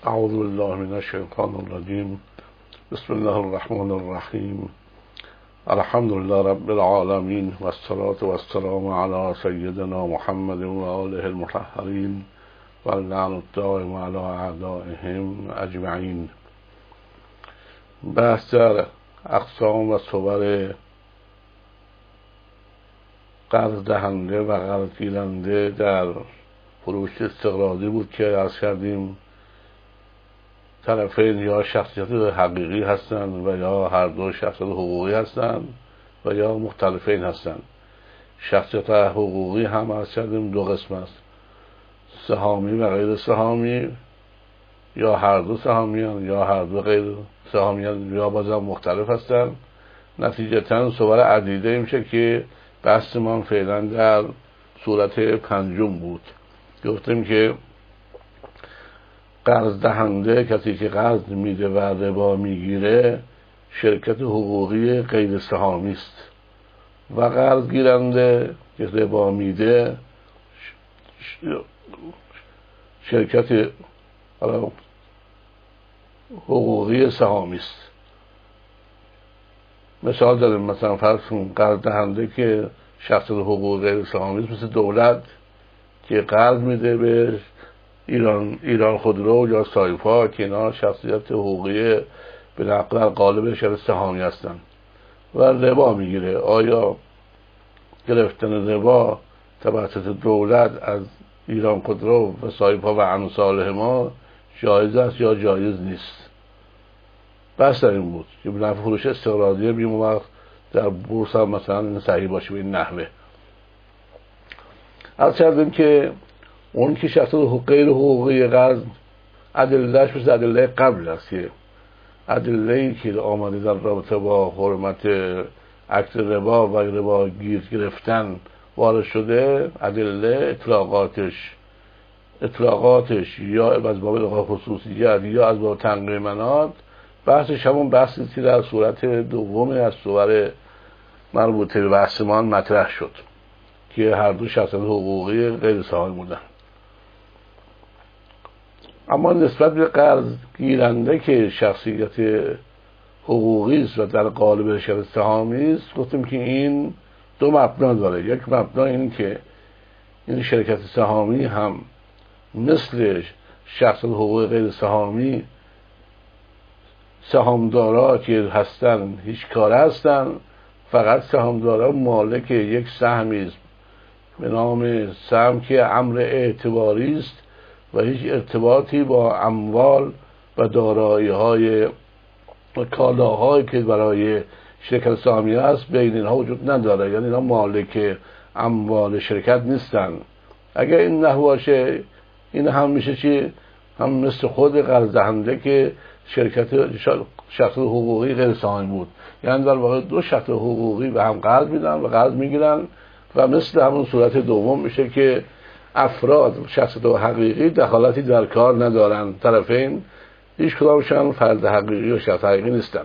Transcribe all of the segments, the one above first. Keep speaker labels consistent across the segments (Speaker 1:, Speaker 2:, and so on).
Speaker 1: اعوذ بالله من الشیطان الرجیم. بسم الله الرحمن الرحیم. الحمد لله رب العالمین و الصلاة و السلام علی سیدنا محمد و آله المطهرین و اللعن الدائم علی اعدائهم اجمعین. بحث در اقسام و صور قرض دهنده و قرض گیرنده در فروش استقراضی بود که عرض کردیم طرفین یا شخصیت حقیقی هستند و یا هر دو شخصیت حقوقی هستند و یا مختلفین هستند. شخصیت حقوقی هم عرض کردیم دو قسم است: سهامی و غیر سهامی، یا هر دو سهامیان یا هر دو غیر سهامیان یا بازم مختلف هستند. نتیجتا صور عدیده میشه که بحث ما فعلا در صورت پنجم بود. گفتیم که قرض دهنده، کسی که قرض میده و ربا میگیره، شرکت حقوقی غیر سهامی است و قرض گیرنده که ربا میده شرکت حقوقی سهامی است. مثال داریم، مثلا فرض کن قرض دهنده که شخص حقوقی غیر سهامی است، مثل دولت که قرض میده به ایران خودرو یا سایپا که اینا شخصیت حقوقی به نقل قالب شرکت سهامی هستن و ربا میگیره. آیا گرفتن ربا توسط دولت از ایران خودرو و سایپا و امثال ما جایز است یا جایز نیست؟ بحث در این بود که به نفع فروش استقراضی بیم وقت در بورس هم مثلا این صحیح باشه به این نحوه. عرض کردیم که اون که شخص غیر حقوقی قرض ادلهش مثل ادله قبل است که ادله‌ای که آمده در رابطه با حرمت عکس ربا و ربا گیر گرفتن وارد شده، ادله اطلاقاتش یا از باب الغاء خصوصیت یا از باب تنقیح مناط، بحثش همون بحثی که در صورت دوم از صور مربوطه به بحثمان مطرح شد که هر دو شخصیت حقوقی غیر سهامی بودن. اما نسبت به قرض گیرنده که شخصیت حقوقی است و در قالب شرکت سهامی است، گفتیم که این دو مبنا داره. یک مبنا این که این شرکت سهامی هم مثل شخصیت حقوقی غیر سهامی سهامدارا که هستن هیچ کاره هستن، فقط سهامدارا مالک یک سهمی است به نام سهم که امر اعتباری است و هیچ ارتباطی با اموال و دارایی‌های و کالاهایی که برای شرکت سهامی است بین اینها وجود نداره. یعنی اینها مالک اموال شرکت نیستن. اگر این نحو باشه، این هم میشه چی؟ هم مثل خود قرض دهنده که شرکت شخص حقوقی غیر سهامی بود. یعنی در واقع دو شخص حقوقی به هم قرض میدن و قرض میگیرن و مثل همون صورت دوم میشه که افراد شخصیت حقیقی دخالتی در کار ندارن، طرفین هیچ کدامشون فرد حقیقی و شخص حقیقی نیستن.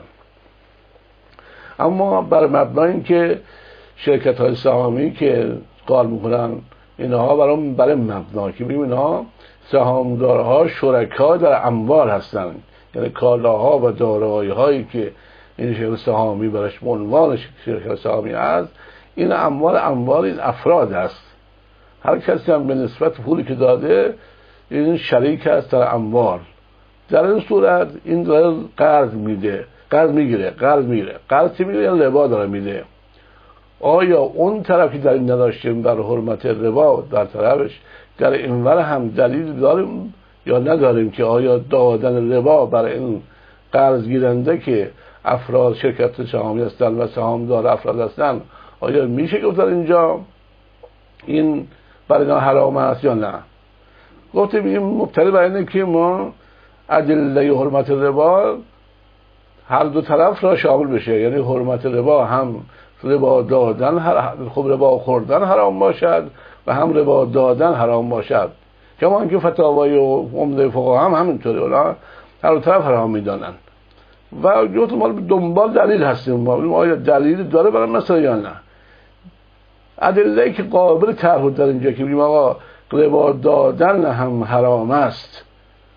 Speaker 1: اما بر مبنای این که شرکت های سهامی که قال میکنن اینها برای مبنا که ببینیم اینها سهامدارها شرکا در اموال هستن، یعنی کالاها و دارایی هایی که این شرکت سهامی برش عنوان شرکت سهامی است، این اموال این افراد است. هر کسی هم به نسبت پولی که داده این شریک است در اموال. در این صورت این داره قرض میگیره یعنی ربا داره میده. آیا اون طرف که در این نداشته بر حرمت ربا در طرفش در اینور هم دلیل داریم یا نداریم که آیا دادن ربا برای این قرض گیرنده که افراد شرکت سهامی هستن و سهامدار افراد هستن، آیا میشه گفت در اینجا این برای اینا حرام است یا نه؟ گفتیم این مبتنی بر اینه که ما ادله حرمت ربا هر دو طرف را شامل بشه، یعنی حرمت ربا هم ربا دادن خب ربا خوردن حرام باشد و هم ربا دادن حرام باشد. کما اینکه فتاوای عمده فقها هم همینطوره، اونا هر دو طرف حرام میدانن و گفتیم ما دنبال دلیل هستیم، آیا دلیل داره برای مثلا یا نه. ادله‌ای که قابل طرح در اینجا که بگیم آقا ربا دادن هم حرام است،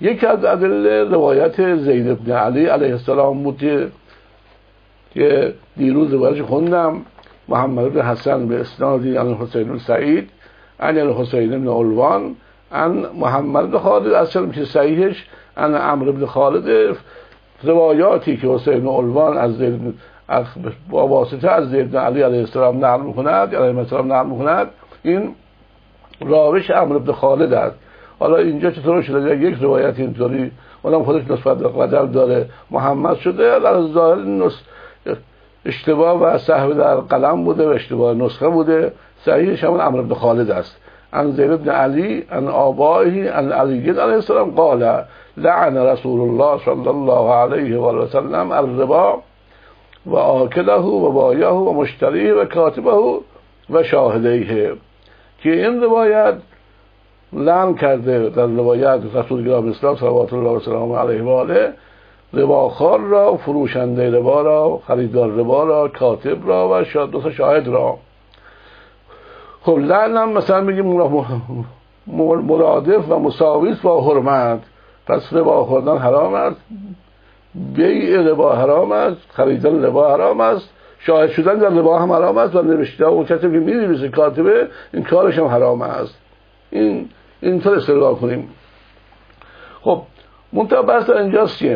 Speaker 1: یکی از ادله روایت زید بن علی علیه السلام بود که دیروز روایتش خوندم. محمد بن حسن به اسنادی عن حسین بن سعید عن الحسین بن علوان عن محمد بن خالد، اصلا که صحیحش عن عمرو بن خالد. روایاتی که حسین بن علوان از زید با واسطه از زید بن علی علیه السلام نقل می‌کند، این راویش عمرو بن خالد است. حالا اینجا چطور شده یک روایت اینطوری اونم خودش نسبت به قدر داره محمد شده، در ظاهر اشتباه و سهو در قلم بوده و اشتباه نسخه بوده، صحیحش همون عمرو بن خالد است. عن زید بن علی عن آبائه عن علی علیه السلام قال لعن رسول الله صلی الله علیه و آله و سلم الربا و آکله و بایعه و مشتریه و کاتبه و شاهدیه، که این روایت لعن کرده در روایت رسول گرامی اسلام صلوات الله و سلام علیه و آله رباخوار را، فروشنده ربا را، خریدار ربا را، کاتب را و دو تا شاهد را. خب لعنم مثلا میگیم مرادف و مساوی با حرمت، پس ربا خوردن حرام است، بیع ربا حرام است، خریدن ربا حرام است، شاهد شدن در ربا هم حرام است و نوشته اون کسی که می‌نویسه کاتبه این کارش هم حرام است. اینطور استدلال کنیم. خب منتها بحث در اینجاست که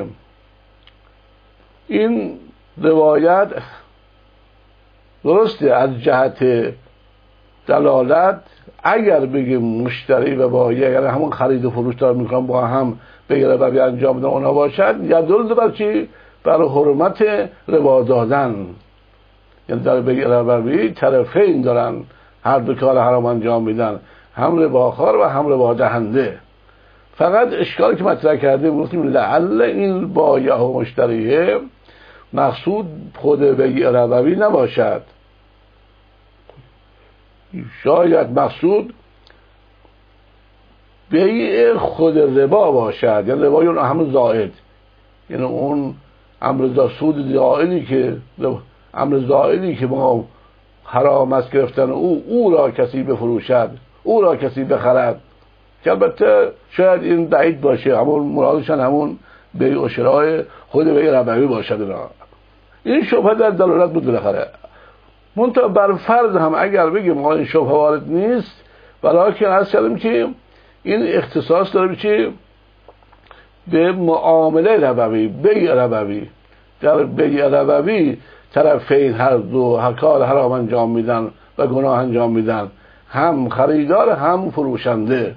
Speaker 1: این روایت درسته از جهت دلالت، اگر بگیم مشتری و بایع یعنی همون خرید و فروش دار میکنن با هم به ربوی انجام بدن اونا باشد، یا دل بر چی؟ بر حرمت ربا دادن، یعنی در به ربوی طرفین دارن هر دو کار حرام انجام میدن، هم رباخوار و هم ربا دهنده. فقط اشکالی که مطرح کرده گفتیم لعل این بایع و مشتریه مقصود خود بیع ربوی نباشد، شاید مقصود بیع خود ربا باشد، یعنی ربای اون همون زائد، یعنی اون امر سود زائدی که ما حرام است گرفتن او را کسی بفروشد، او را کسی بخرد، که البته شاید این بعید باشه، همون مرادشان همون بیع و شراء خود بیع ربوی باشد. این شبهه در دلالت بود بالاخره. منتها بر فرض هم اگر بگیم این شبهه وارد نیست، ولیکن عرض کردیم که این اختصاص داره چی؟ به معامله ربوی، بیع ربوی. در بیع ربوی طرفین هر دو کار حرام انجام میدن و گناه انجام میدن، هم خریدار هم فروشنده.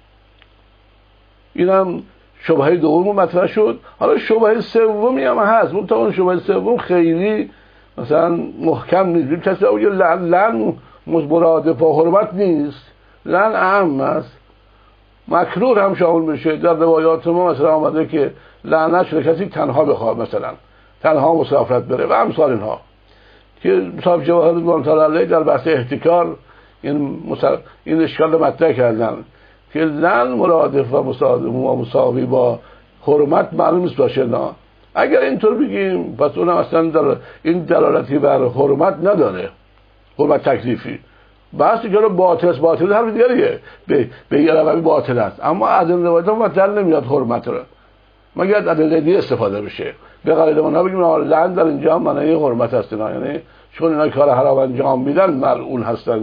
Speaker 1: اینم شبهه دوم مطرح شد. حالا شبهه سومی هم هست، منتها اون شبهه سوم خیلی مثلا محکم نیست. کسی بگه لعن مرادف با حرمت نیست، لعن عام است، مکروه هم شامل بشه. در روایات ما مثلا آمده که لعنت شده کسی تنها بخواد، مثلا تنها مسافرت بره و امثال اینها، که صاحب جواهر رضوان تعالی علیه در بحث احتکار این اشکال رو مطرح کردن که لعن مرادف و مساوی با حرمت معلوم نیست باشه. نه اگر اینطور بگیم پس اونم اصلا این دلالتی بر حرمت نداره، حرمت تکلیفی. بحثی که باطل هر دیگریه، به یه روی باطل است، اما از این روایت مطلع نمیاد حرمت رو، مگر از ادله استفاده بشه. به غیر ما بگیم لعن در اینجا معنی حرمت هست، یعنی چون اینا کار حرام انجام میدن ملعون هستن.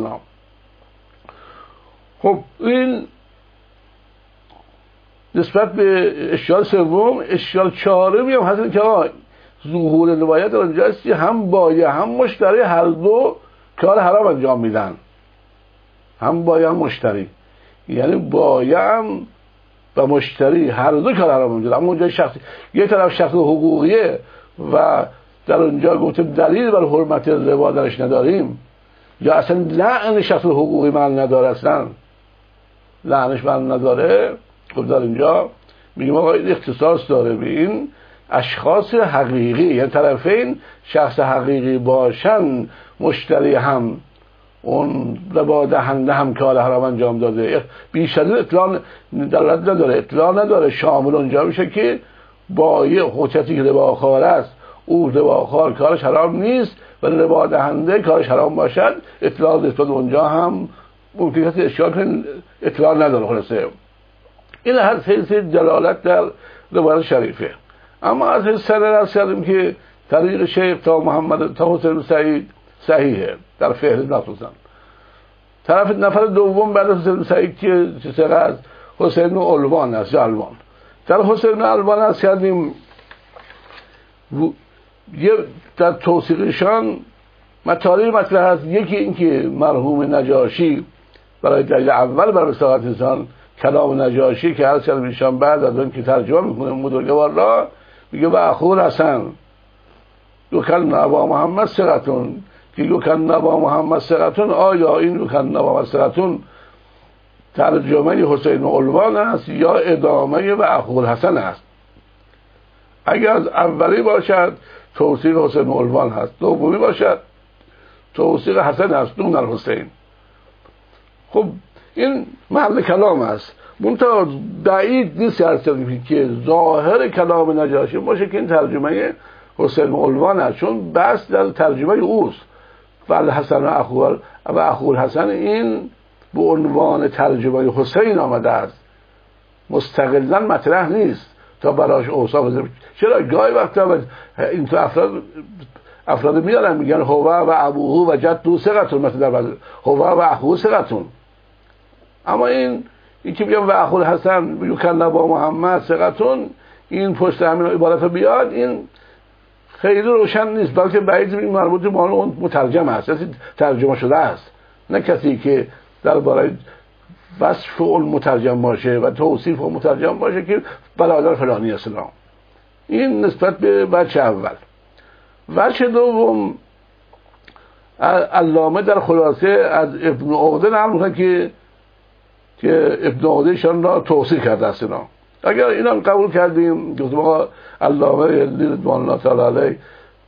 Speaker 1: خب این نسبت به اشکال سوم. اشکال چهارمی هم هست که ظهور روایت در اینجا است که هم بایع هم مشتری هر دو کار حرام انجام میدن، هم بایع هم مشتری، یعنی بایع و مشتری هر دو کار حرام انجام میدن. اما اونجا شخصی یه طرف شخص حقوقیه و در اونجا گفتیم دلیل بر حرمت ربا درش نداریم، یا اصلا لعن شخص حقوقی من نداره، اصلا لعنش من نداره. خب در اینجا میگیم آقا این اختصاص داره به این اشخاص حقیقی، یعنی طرفین شخص حقیقی باشن، مشتری هم اون ربا دهنده هم کار حرام انجام داده، بیش از این اطلاع دلالت نداره، اطلاع نداره. شامل اونجا میشه که بایع حجتی که رباخوار است، او رباخوار کارش حرام نیست و ربا دهنده کارش حرام باشد، اطلاع نسبت اونجا هم ممکنه اشکال کنه، اطلاع نداره. خلاصه این از حیث دلالت در روایت شریفه. اما از حیث سند از کردیم که طریق شیخ تا محمد تا حسین سعید صحیحه در فهرست مخصوصا. طرف نفر دوم بعد از حسین سعید که چه از حسین الوان است یا الوان. در حسین الوان از کردیم یه در توثیقشان مطالب مطرح هست. یکی این که مرحوم نجاشی برای دلیل اول برای وثاقت انسان کلام نجاشی که هر کلام ایشان بعد از اون که ترجمه میکنه بزرگوار را میگه و اخو حسن یکن ابا محمد ثقتون که یکن ابا محمد ثقتون، آیا این یکن ابا محمد ثقتون ترجمه حسین الوان است یا ادامه و اخو حسن است؟ اگر از اولی باشد توثیق حسین الوان هست، دومی باشد توثیق حسن است دون الحسین. خب این محل کلام است، منتها بعید نیست که ظاهر کلام نجاشی باشه که این ترجمه حسین الوان است، چون بس در ترجمه اوست و الحسن و اخو الحسن این به عنوان ترجمه حسین آمده است، مستقلا مطرح نیست تا براش اوصاف بزنیم. چرا گاهی وقتا این تو افراد میارن میگن هو و ابوه و جدو ثقتون، مثلا در هو و اخوه ثقتون، اما این که میگن و اخو الحسن یکن با محمد ثقتون، این پشت همین عبارت بیاد، این خیلی روشن نیست، بلکه بعید این مربوط به اون مترجم است، کسی ترجمه شده است، نه کسی که درباره وصف اون مترجم باشه و توصیف اون مترجم باشه که برادر فلانی اسلام. این نسبت به بچه اول. بچه دوم علامه در خلاصه از ابن عقده نقل می‌کنه که ابن عقده شان را توصیف کرده است. اگر اینا قبول کردیم که ما علامه رضوان الله تعالی علیه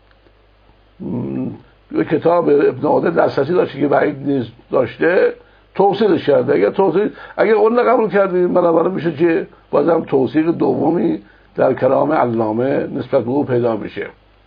Speaker 1: کتاب ابن عقده دسترسی داشته که بعید نیست داشته، توصیفش کرده. اگر اون قبول کردیم بنابراین میشه که بازم توصیف دومی در کلام علامه نسبت به او پیدا میشه.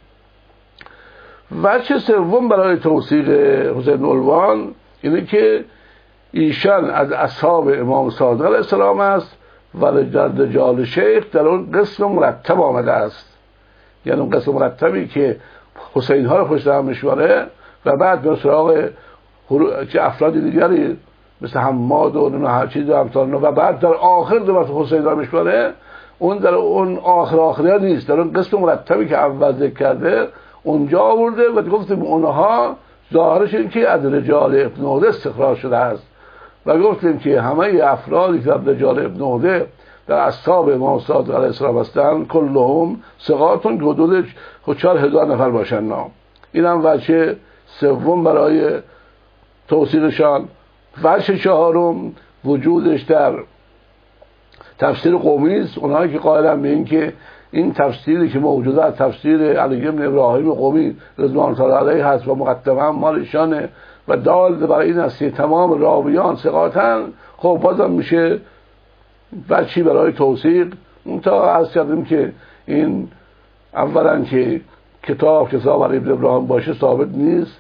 Speaker 1: وجه سوم برای توصیف حسین الوان اینه که ایشان از اصحاب امام صادق علیه السلام است و در رجال شیخ در اون قسم مرتب آمده است، یعنی اون قسم مرتبی که حسین ها رو پشت هم میشوره و بعد به سراغ چه افراد دیگری مثل حماد و هر چیز و بعد در آخر دوباره حسین ها میشوره، اون در اون آخر نیست، در اون قسم مرتبی که اول ذکر کرده اونجا آورده و گفتیم اونها ظاهرش این که از رجال ابن عقده استخراج شده است و گفتیم که همه افرادی که در رجال ابن عقده در اصحاب امام صادق علیه السلام هستند کلهم ثقاتون که حدود 4000 نفر باشند. این هم وجه سوم برای توصیفشان. وجه چهارم وجودش در تفسیر قومی است. اونهایی که قائلن به این که این تفسیری که موجوده از تفسیر علی بن ابراهیم قومی رضوان الله علیه هست و مقدمه مال ایشانه و دال برای این است که تمام راویان ثقاتن، خب بازم میشه وجهی برای توثیق. منتها عرض کردیم که این اولا که کتاب علی بن ابراهیم باشه ثابت نیست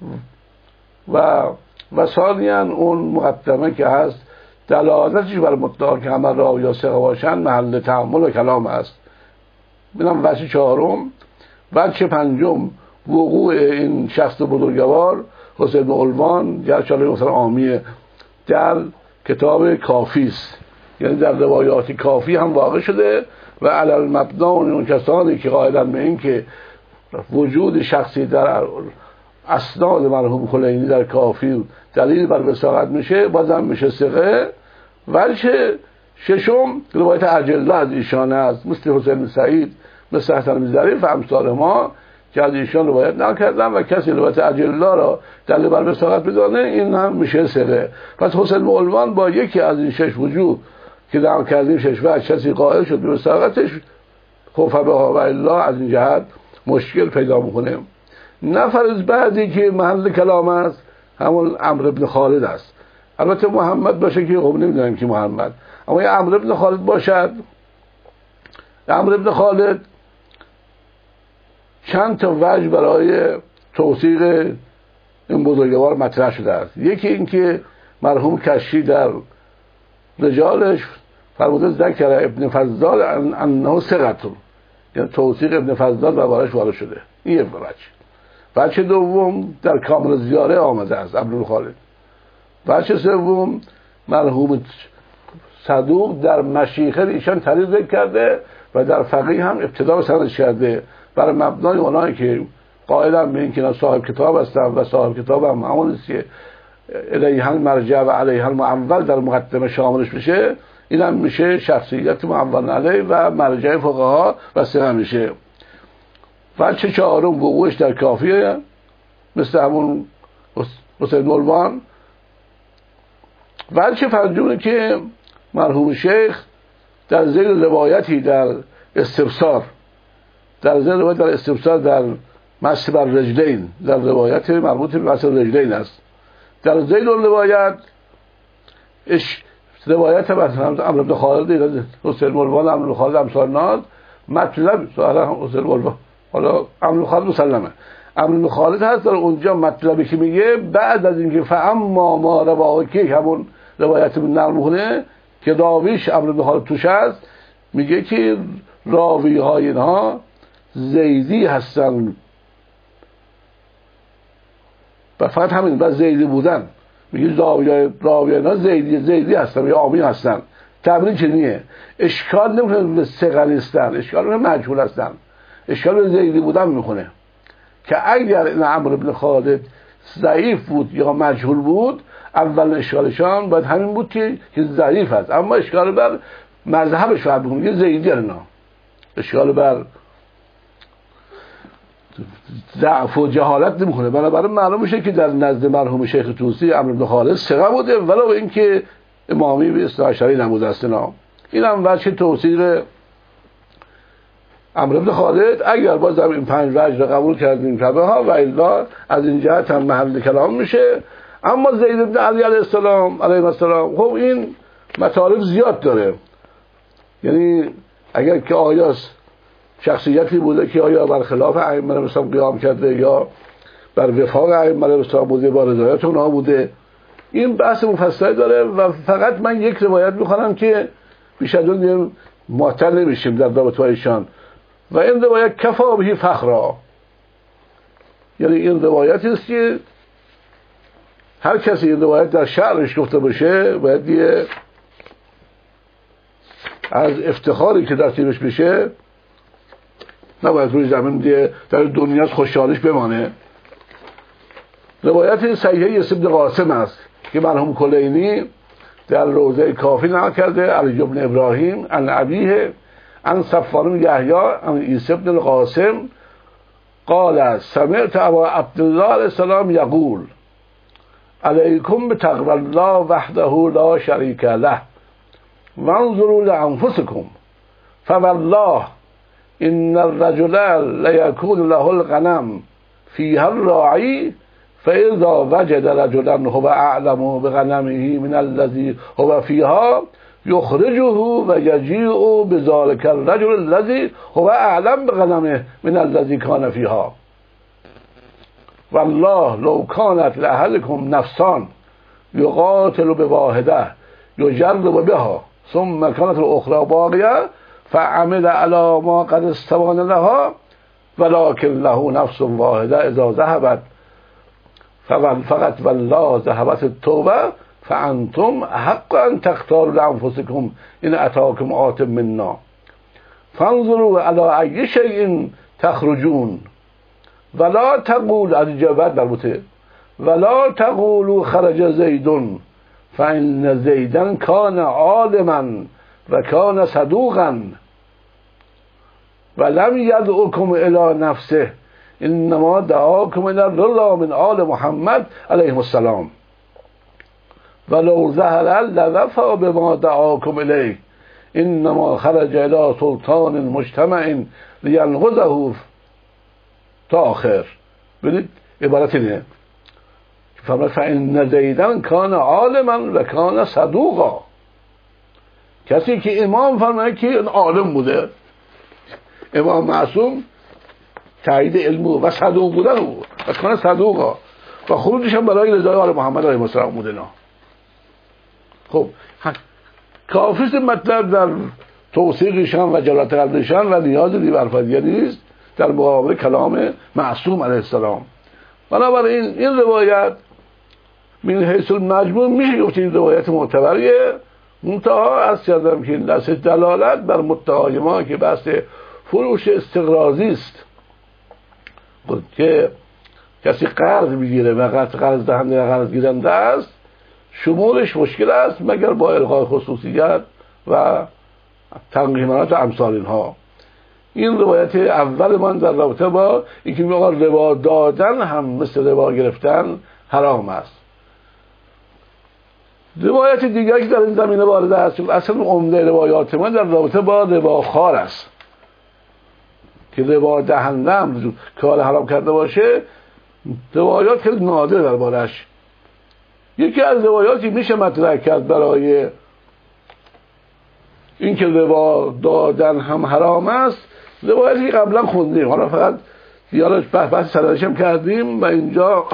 Speaker 1: و ثانیاً اون مقدمه که هست دلالتش بر مدعا که همه راویان ثقه باشن محل تأمل و کلام است. بنام وجه چهارم. وجه پنجم وقوع این شخص بزرگوار حسین الوان گرچه مثلا عامیه در کتاب کافی است، یعنی در روایات کافی هم واقع شده و علی المبنا اون کسانی که قائلن به این که وجود شخصی در اسناد مرحوم کلینی در کافی دلیل بر وثاقت میشه، بازم میشه ثقه. وجه ششم روایت اجله از ایشان است، مثل حسین سعید، مثل حسن بن ظریف و امثال ما که از ایشان روایت نکردن و کسی روایت اجله را دلیل بر وثاقت بدانه، این هم میشه ثقه. پس حسین الوان با یکی از این شش وجوه که نقل کردیم شش وجه کسی قائل شد به وثاقتش، خوف به و الا از این جهت مشکل پیدا میکنه. نفر از بعدی که محل کلام است همون عمرو بن خالد است. البته محمد باشه که خب نمیدونیم که محمد، اما یه عمرو بن خالد باشد. عمرو بن خالد چند تا وجه برای توثیق این بزرگوار مطرح شده است. یکی این که مرحوم کشی در رجالش فرموده ذکر ابن فضال انه ثقة، یعنی توثیق ابن فضال دربارش وارد شده. این یک بچه دوم در کامل زیاره آمده است عبدالخالد. بچه سوم مرحوم صدوق در مشیخه ایشان طریق ذکر کرده و در فقیه هم ابتدا به سندش کرده، برای مبنای اونایی که قائلن به اینکه صاحب کتاب هستن و صاحب کتاب هم همون است که الیه المرجع و علیه المعول در مقدمه شاملش میشه. این هم میشه شخصیت معول علیه و مرجع فقها و سه میشه. بچه چهارم وقوعش در کافیه مثل همون حسین ملوان. بچه پنجمه که مرحوم شیخ در ذیل روایتی در استبصار، در ذیل روایت در استبصار در مسح بر رجلین، در روایت مربوط به مسح رجلین است. در ذیل روایت روایت مثلا عمرو بن خالد حسین ملوان، عمرو بن خالد امثال ناد مطلب حالا حسین ملوان، حالا عمرو بن خالد مسلمه، عمرو بن خالد هست در اونجا مطلبی که میگه بعد از اینکه فاما ما رواه که همون روایت نقل میکنه که راویش عمرو بن خالد توش هست، میگه که راوی های اینها زیدی هستن و فقط همین بس زیدی بودن. میگه راوی اینا زیدی هستن یا عامی هستن. تمرین چنیه، اشکال نمیکنه به ثقه نیستن، اشکال به مجهول هستن، اشکال به زیدی بودن میکنه که اگر این عمرو بن خالد ضعیف بود یا مجهول بود اول اشکالشان باید همین بود که ضعیف است، اما اشکال بر مذهبش فرق میکنه، زیدی اینا اشکال بر ضعف و جهالت نمیکنه. بنابراین معلوم میشه که در نزد مرحوم شیخ طوسی عمرو بن خالد ثقه بوده ولو اینکه امامی به اصطلاح اشعری نبوده است. این هم وجه توصیل عمرو بن خالد. اگر باز این 5 وجه را قبول کردیم کبه ها و الا از این جهت هم محل کلام میشه. اما زید بن علی علیه السلام خب این مطالب زیاد داره، یعنی اگر که آیا شخصیتی بوده که آیا برخلاف ائمه اسلام قیام کرده یا بر وفاق ائمه اسلام بوده، با رضایت اونها بوده، این بحث مفصلی داره و فقط من یک روایت میخوام که بیش از اون معطل نمیشیم در رابطه با ایشان. و این روایت کفا به فخرا، یعنی این روایتی است که هر کسی این روایت در شعرش گفته باشه باید یه از افتخاری که در تیمش بشه نباید روی زمین دیگه در دنیا خوشحالیش بمانه. روایت صحیحه ابن قاسم است که مرحوم کلینی در روضه کافی نقل کرده، علی بن ابراهیم عن ابیه عن صفوان بن یحیی عن عیسی بن القاسم قال سمعت ابا عبدالله علیه السلام یقول علیکم بتقوی الله وحده لا شریک له وانظروا لانفسکم فوالله ان الرجل لیکون له الغنم فیها الراعی فاذا وجد رجلا هو اعلم بغنمه من الذي هو فيها یخرجه و یجیء بذلك الرجل الذي هو اعلم بغنمه من الذي كان فيها والله لو كانت لاحدكم نفسان یقاتل بواحده یجرب بها ثم كانت الاخرى باقیه فعمل على ما قد استوان لها ولكن له نفس واحده اذا ذهبت فقط والله ذهبت التوبه فانتم حق ان تختاروا لانفسكم ان اتاكم آت منا فانظروا على اي شيء تخرجون ولا تقول اجابت مربوطه ولا تقولوا خرج زيد فان زيدا كان عالما وكان صدوقا ولم يدعوكم الى نفسه انما دعاكم الى الله من آل محمد علیه السلام ولو ظهر لوفى بما دعاكم الیه انما خرج الى سلطان مجتمع لینقضه تا آخر. ببینید عبارت اینه فان زیدا کان عالما و کان صدوقا، کسی که امام فرمایه که عالم بوده، امام معصوم تایید علم و صدوق بودن او و کان صدوقا و خروجش هم برای رضای آل محمد علیه السلام بوده. خب کافیست مطلب در توثیقشان و جلالت قدرشان و نیازی بر فدیه نیست در مقابل کلام معصوم علیه السلام. بنابراین این روایت من حیث المجموع میشه گفت این روایت معتبریه، منتها از کردم که دست دلالت بر مدعای ما که بحث فروش استقراضی است که کسی قرض میگیره و قرض دهنده قرض گیرنده است، شمولش مشکل است مگر با الغای خصوصیت و تنقیمانات و امثال اینها. این روایت اول من در رابطه با اینکه میگه ربا دادن هم مثل ربا گرفتن حرام است. روایت دیگری که در این زمینه وارد است، اصلا عمده روایات من در رابطه با رباخوار است که ربا دهنده هم کار حرام کرده باشه. روایات خیلی نادر دربارش. یکی از روایاتی میشه مطرح کرد برای اینکه ربا دادن هم حرام است، روایتی که قبلا خوندیم، حالا فقط یادش بحث سندش هم کردیم و اینجا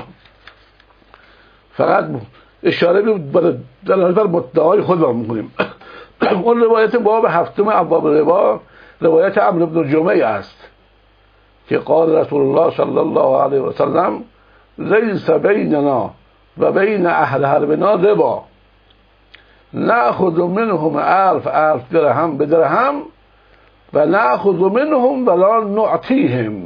Speaker 1: فقط اشاره در بر مدعای خود را میکنیم. اون روایت باب هفتم ابواب ربا روایت عمرو بن جمعه است که قال رسول الله صلی الله علیه و سلم لیس بیننا و بین اهل حربنا ربا نأخذ منهم الف درهم بدرهم و نأخذ منهم ولا نعطیهم،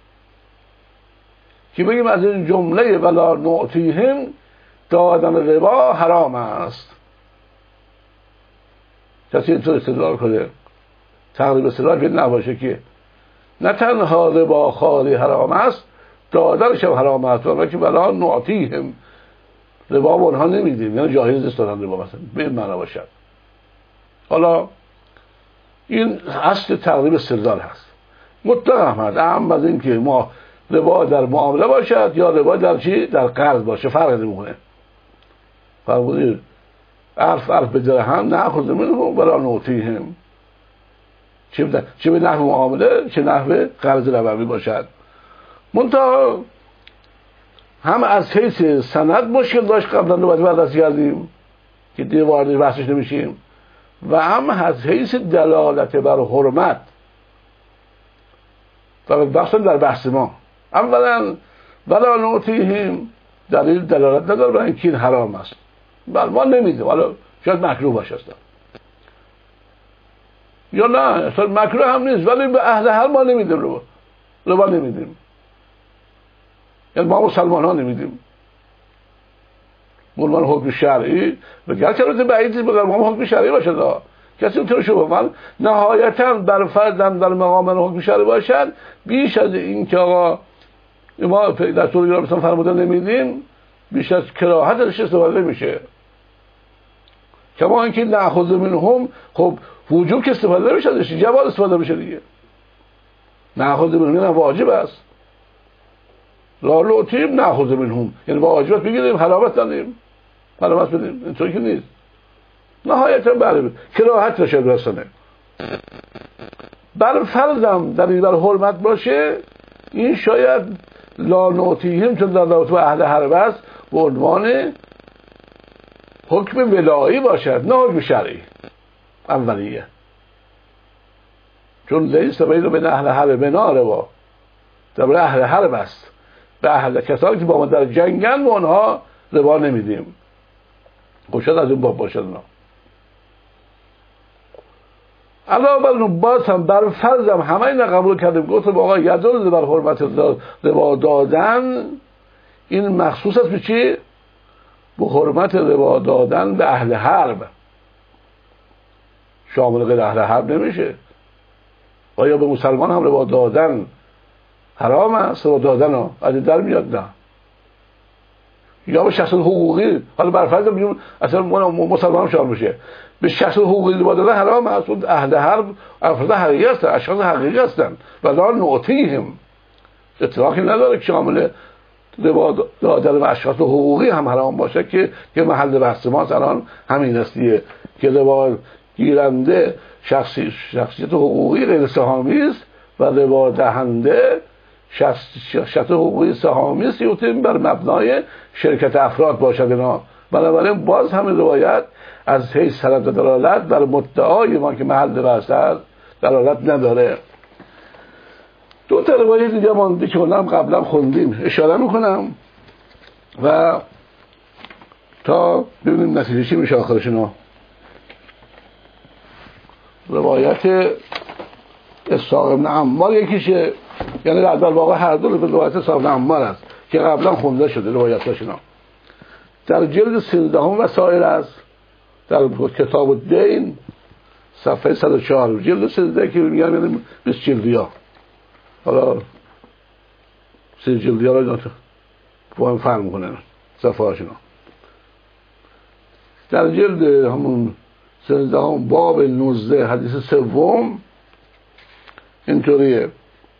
Speaker 1: که بگیم از این جمله ولا نعطیهم دادن ربا حرام است. کسی اینطور استدلال کنه تقریب استدلال که نباشه که نه تنها ربا خواری حرام است، دادنش هم حرام است، ولی ولا نعطیهم ربا به اونها نمیدیم، یعنی جایز است دادن ربا مثلا به این معنا باشد. حالا این اصل تقریب استدلال هست. مطلق احمد اهم از این که ما ربا در معامله باشد یا ربا در چی؟ در قرض باشه فرق نمیکنه. فرمودید الف به درهم نأخذ منهم ولا نعطیهم، چه به نحو معامله چه نحو قرض ربوی باشد. منتها هم از حیث سند مشکل داشت، قبلا رو بررسی کردیم که دیگه وارد بحثش نمیشیم، و هم از حیث دلالت بر حرمت و بحث در بحث ما. اولا ولا نعطیهم دلیل دلالت نداره برای اینکه این حرام است، بل ما نمیدیم، حالا شاید مکروه باشه اصلا یا نه اصلا مکروه هم نیست، ولی به اهل حل ما نمیدیم ربا نمیدیم، یعنی ما مسلمان ها نمیدیم. مولمان حکم شرعی و گرچه روز بعیدی بگرم ما حکم شرعی باشد، کسی اونطور شبه من نهایتا بر فردم در مقام حکم شرعی باشد، بیش از این که آقا ما در طور گرام مثلا فرمودن نمیدیم، بیش از کراهتش استفاده میشه. کما اینکه نأخذ منهم خب وجوب که استفاده نمیشه ازش، جواز استفاده میشه دیگه. نأخذ منهم واجب است، لا نعطیهم نأخذ منهم یعنی واجبت بگیریم حرامت ندیم، حرامت بدیم، اینطوری که نیست. نهایتا بله کراهت نشه برسانه. بر فرضم در این بر حرمت باشه، این شاید لا نعطیهم چون در رابطه با اهل حرب است به عنوان حکم ولایی باشد نه حکم شرعی اولیه، چون لیس بین اهل حرب ناروا در اهل حرب است، به اهل کسانی که با ما در جنگن و اونها ربا نمیدیم. خوشد از اون باب باشد اونا. علاوه بر اون باز هم بر فرضم همه اینا قبول کردیم، گفتم آقا یدل بر حرمت ربا دادن، این مخصوص است به چی؟ به حرمت ربا دادن به اهل حرب، شامل غیر اهل حرب نمیشه. آیا به مسلمان هم ربا دادن حرام است؟ ربا دادن ها از در میاد نه، یا به شخص حقوقی، حالا بر فرض بگیم اصلا مسلمان هم شامل میشه، به شخص حقوقی ربا دادن حرام است. اون اهل حرب افراد حقیقی هستن، اشخاص حقیقی هستن و لا نعطیهم اطلاقی نداره که شامل ربا دادن و اشخاص حقوقی هم حرام باشه که محل بحث ما الان همین استیه که ربا گیرنده شخصیت حقوقی غیر سهامی است و ربا دهنده شخصیت حقوقی سهامی است، یعنی بر مبنای شرکت افراد باشد. اینا بنابراین باز هم روایت از حیث سند و دلالت بر مدعای ما که محل بحث است دلالت نداره. دو تا روایت دیگه مانده که اونم قبلا خوندیم اشاره میکنم و تا ببینیم نتیجه چی میشه آخرشون. روایت اسحاق بن عمار یکیشه، یعنی در واقع هر دو روایت اسحاق بن عمار است که قبلا خونده شده روایتاشون در جلد 13 وسائل است، در کتاب الدین صفحه 104 جلد 13 که میگم یعنی 20 جلدیا، حالا 30 جلدیا رو فهم فهم کنن صفحه هاشون. در جلد همون 13 باب 19 حدیث سوم اینطوریه: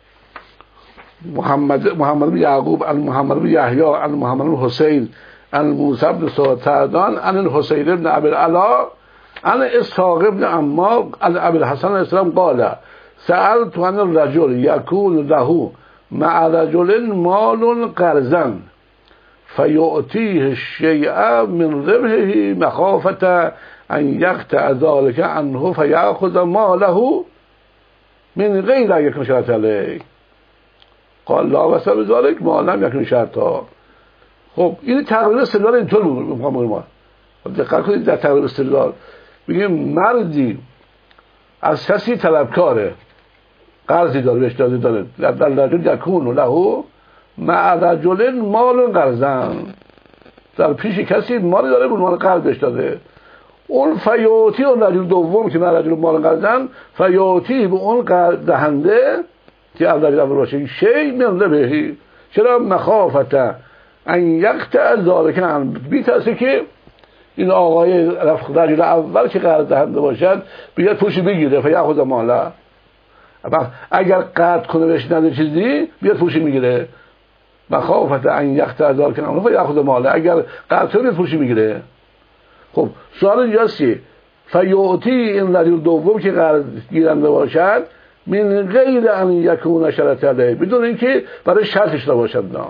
Speaker 1: محمد بن یعقوب عن محمد بن یحیی عن محمد بن حسین عن موسی بن سعدان عن الحسین بن ابي العلا عن اسحاق بن عمار عن ابي الحسن الاسلام قال سألت عن الرجل يكون له مع رجل مال قرضا فيؤتيه الشيء من ربحه مخافة أن يقطع ذلك عنه فيأخذ ماله من غير أن يكون شرط عليه قال لا بأس بذلك ما لم يكن شرطا. خب این تقریبا استدلال اینطور بود ما دقت کنید. در تقریبا استدلال میگیم مردی از کسی طلبکاره، قرضی داره بهش داده در رجل یکون له مع رجل مال قرضا، در پیش کسی مالی داره اون مال قرض بهش داده، اون فیاتی اون رجل دوم که مع رجل مال قرضا فیاتی به اون قرض دهنده که اول باشه شی منده بهی، چرا مخافت ان یقطع ذلک عنه، بی‌ترسه که این آقای رجل اول که قرض دهنده باشد بیاد پولش بگیره فیاخذ ماله، اگر قطع کنه بهش نده چیزی بیاد پولش میگیره. مخافت ان یقطع ذلک عنه فیاخذ ماله، اگر قطع کنه بیاد پولش میگیره. خب سوال اینجاست که فیاتی این رجل دوم که قرض گیرنده باشد من غیر ان یکون شرط علیه، بدون اینکه برای شرطش نباشد. نه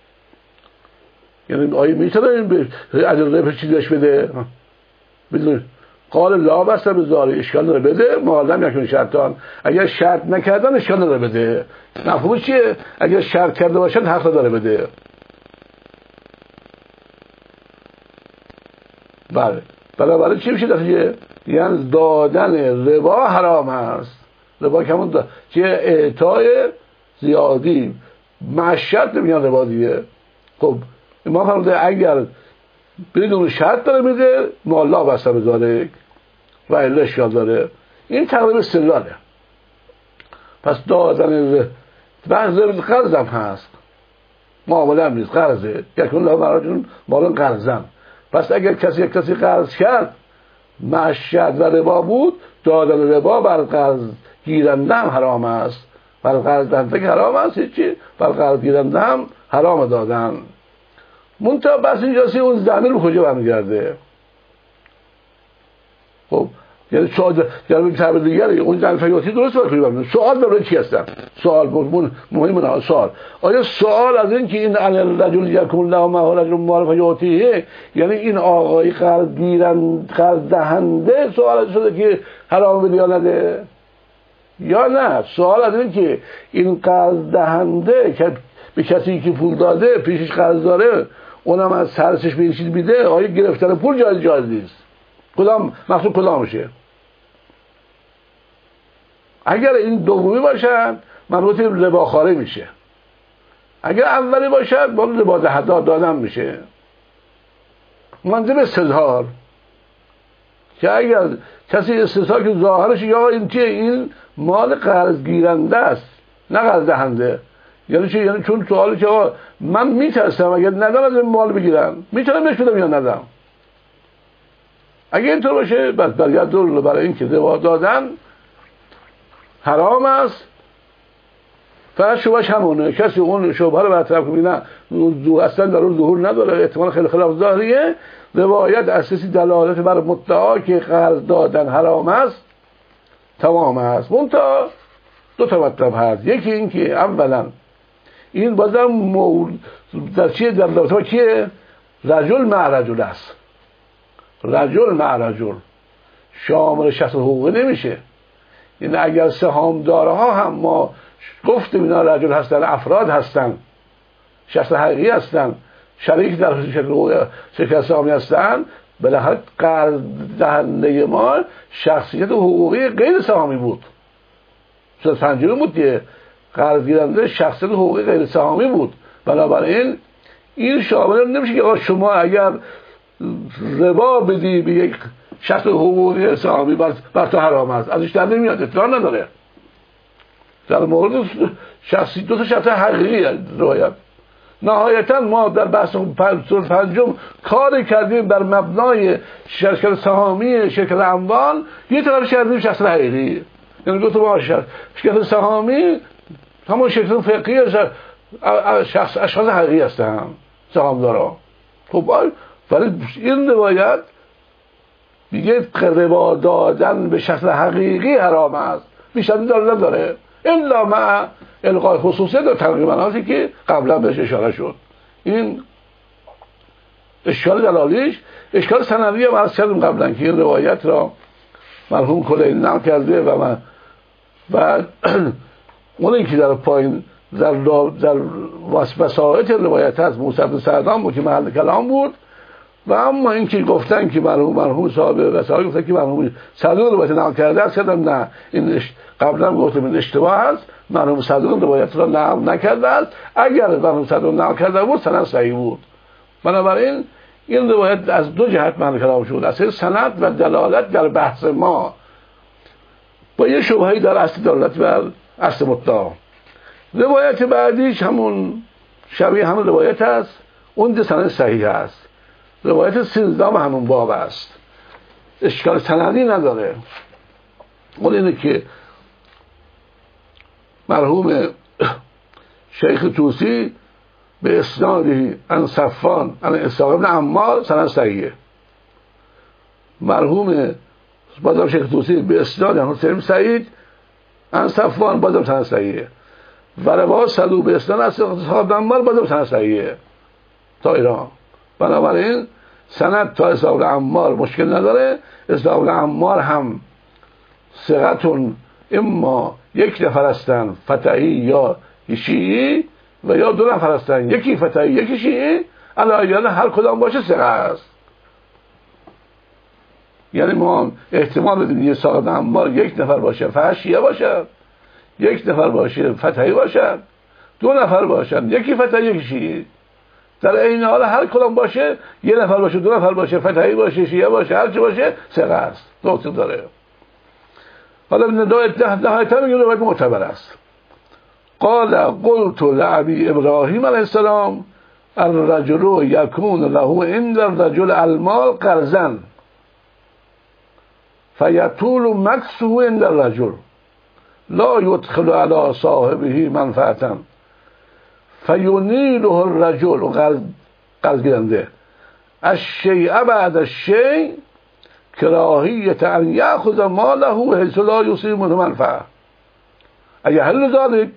Speaker 1: یعنی آیا میتونه از ربح چیزش بده بدون قال لا بس بذاری اشکال نداره بده معلم یکون شرطان، اگر شرط نکردن اشکال نداره بده. مفهومش چیه؟ اگر شرط کرده باشن حق داره بده. بله بنابراین چی میشه نتیجه؟ یعنی دادن ربا حرام است. ربا که همون چه اعطای زیادی معشرت میگن ربا دیگه. خب ما فرموده اگر بدون شرط داره میده مولا بسته بذاره و الا اشکال داره. این تقریب استدلاله. پس دادن بعض قرض هم هست، معامله هم نیست، قرضه یکون له براشون مالون قرضن. پس اگر کسی قرض کرد معشرت و ربا بود، دادن ربا بر قرض گیرنده هم حرام است، بر قرض دهنده حرام است، هیچی بر قرض گیرنده هم حرام دادن. منتها بس اینجاست اون ضمیر رو کجا برمیگرده؟ خب یعنی سوال در تعبیر دیگری اون ضمیر فیاتی درست کجا برمیگرده؟ سوال برای چی هستن؟ سوال مهم سوال. آیا سوال از این که این رجل یکون له مع رجل مال فیاتیه، یعنی این آقای قرض دهنده سوال شده که حرام بده یا نده؟ یا نه سوال از این که این قرض دهنده که به کسی که پول داده پیشش قرض داره اونم از سرسش به این چیز میده، آیا گرفتن پول جایز نیست؟ کدام مقصود کدامشه؟ اگر این دومی باشن مربوط به رباخواری میشه، اگر اولی باشد مربوط به دادن میشه. منظور استظهار که اگر کسی استظهار که ظاهرش یا این مال قرض گیرنده است نه قرض دهنده، یعنی چی؟ یعنی چون سوالی که من میترسم اگر ندم از این مال بگیرم میتونم بهش بدم یا ندم. اگر اینطور باشه بس برگرد دور برای این که ربا دادن حرام است. فقط شبهش همونه، کسی اون شبهه رو برطرف کنه نه اصلا در اون ظهور نداره، احتمال خیلی خلاف ظاهریه، روایت اساسی دلالت بر مدعا که قرض دادن حرام است تمام است. منتها دو تا مطلب هست. یکی این که اولا این بازم در چیه در رابطه با کیه؟ رجل مع رجل است. رجل مع رجل شامل شخص حقوقی نمیشه. یعنی اگر سهامدارها هم ما گفتیم اینا رجل هستن، افراد هستن، شخص حقیقی هستن، شریک در شرکت سهامی هستن، بالاخره قرض دهنده ما شخصیت حقوقی غیر سهامی بود. شاید پنجمی بود که قرض گیرنده شخصیت حقوقی غیر سهامی بود. بنابراین این شامل نمیشه که شما اگر ربا بدی به یک شخص حقوقی سهامی بر تو حرام است، ازش در نمیاد، اطلاع نداره. در مورد شخصی دو تا شخص حقیقی روایت. نهایتا ما در بحث پنجم کار کردیم بر مبنای شرکت سهامی شرکت اموال، یه طرف کردیم شخص حقیقی، یعنی دو تا باشه. شرکت سهامی همون شرکت فقهی اشخاص حقیقی هستن سهامدارا. خب ولی این روایت میگه ربا دادن به شخص حقیقی حرام است، بیشتر نداره الا مع القای خصوصیت و تقریباتی که قبلا بهش اشاره شد. این اشکال دلالیش، اشکال سندی هم عرض کردیم قبلا که این روایت را مرحوم کلینی نقل کرده و اون که در پایین در وسائط روایت هست موسی بن سعدان بود که محل کلام بود. و اما این که گفتن که مرحوم صاحب وسائل گفتن که مرحوم صدوق روایت نقل کرده است، کردم نه، این قبلا گفتم این اشتباه است، مرحوم صدوق روایت را نقل نکرده است. اگر مرحوم صدوق نقل کرده بود سند صحیح بود. بنابراین این روایت از دو جهت محل کلام شد، از سند و دلالت در بحث ما با یه شبهه‌ای در اصل دلالت بر اصل مدعا. روایت بعدیش همون شبیه همون روایت است، اون سند صحیح است. روایت 13 همون باب است، اشکال سندی نداره. اون اینه که مرحوم شیخ طوسی به اسنادی عن صفوان عن اسحاق بن عمار سند صحیحه. مرحوم بازم شیخ طوسی به اسناد عن حسین سعید عن صفوان بازم سند صحیحه. و رواه صدوق به اسناد اسحاق بن عمار بازم سند صحیحه تا ایران. بنابراین سند تا اسحاق بن عمار مشکل نداره. اسحاق بن عمار هم ثقتون، اما یک نفر هستن فتحی یا شیعی و یا دو نفر هستن یکی فتحی یکی شیعی، علاوه هر کدام باشه ثقه است. یعنی ما احتمال بدیم یه اسحاق بن عمار یک نفر باشه فقط شیعه باشه، یک نفر باشه فتحی باشه، دو نفر باشن یکی فتحی یکی شیعی. در این حال هر کدام باشه، یه نفر باشه دو نفر باشه فتحی باشه شیعه باشه هر چی باشه ثقه است، نقطه داره. حالا نهایتا میگه روایت معتبر است. قال قلت لأبي ابراهیم علیه السلام الرجل یکون له عند الرجل المال قرضا فیطول مکسه عند الرجل لا يدخل على صاحبه منفعة فینیله الرجل قرض گیرنده الشیء بعد الشیء کراهیت ان یأخذ ماله حیث لا یصیب منه منفعه. یحل ذلک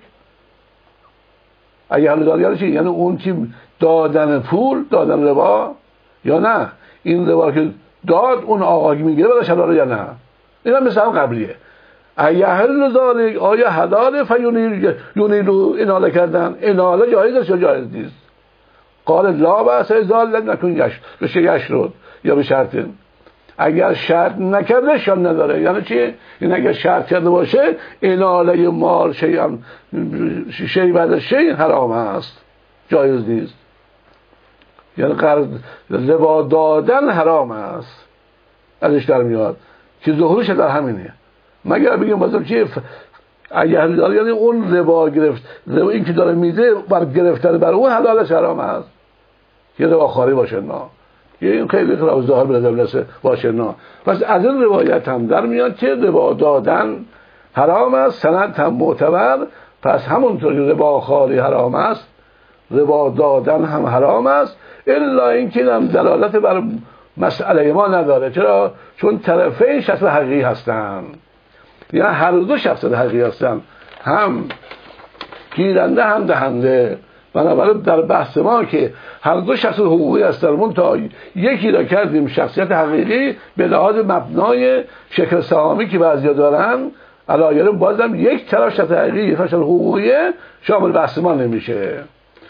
Speaker 1: یعنی چی؟ یعنی اون که دادن پول دادن ربا یا نه، این ربا که داد اون آقا که میگیره بلا شلاره یا نه. این هم مثل هم قبلیه. یحل ذلک آیا حلاله فینیلو اناله کردن، اناله جایز است یا جایز نیست؟ قال لا بأس اذا لم نکن یشرد یا به شرط. اگر شرط نکرده شان نداره. یعنی چی؟ این اگر شرط کرده باشه اناله مال شیء بعد شیء حرام است، جایز نیست. یعنی ربا دادن حرام است، ازش در میاد که ظهورش در همینه. مگر بگیم بازم چیه یعنی اون ربا گرفت، ربا این که داره میده بر گرفتن بر اون حلالش حرام است که ربا خاری باشه. نه این خیلی خلاف ظاهر به نظر باشه. نه پس از این روایت هم در میاد که ربا دادن حرام است، سند هم معتبر. پس همونطور که ربا خاری حرام است ربا دادن هم حرام است، الا اینکه هم دلالت بر مسئله ما نداره. چرا؟ چون طرفین شخص حقیقی هستن، یعنی هر دو شخص حقیقی هستن، هم گیرنده هم دهنده. بنابراین در بحث ما که هر دو شخص حقوقی هستن، تا یکی را کردیم شخصیت حقیقی به لحاظ مبنای شکل سهامی که بعضیا دارن، علاوه بازم یک طرف شخصیت حقیقی، یک طرف حقوقی شامل بحث ما نمیشه.